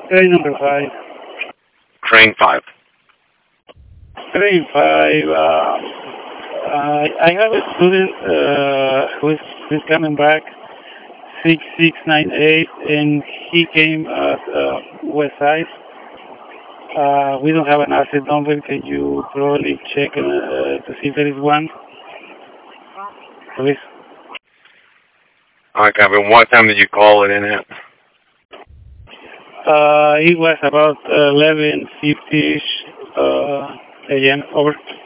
Train number 5. Train 5. Train 5. I have a student who's coming back 6698, and he came at West Side. We don't have an asset number. Can you probably check to see if there is one? Please. All right, copy. What time did you call it in at? It was about 11:50 a.m. Over.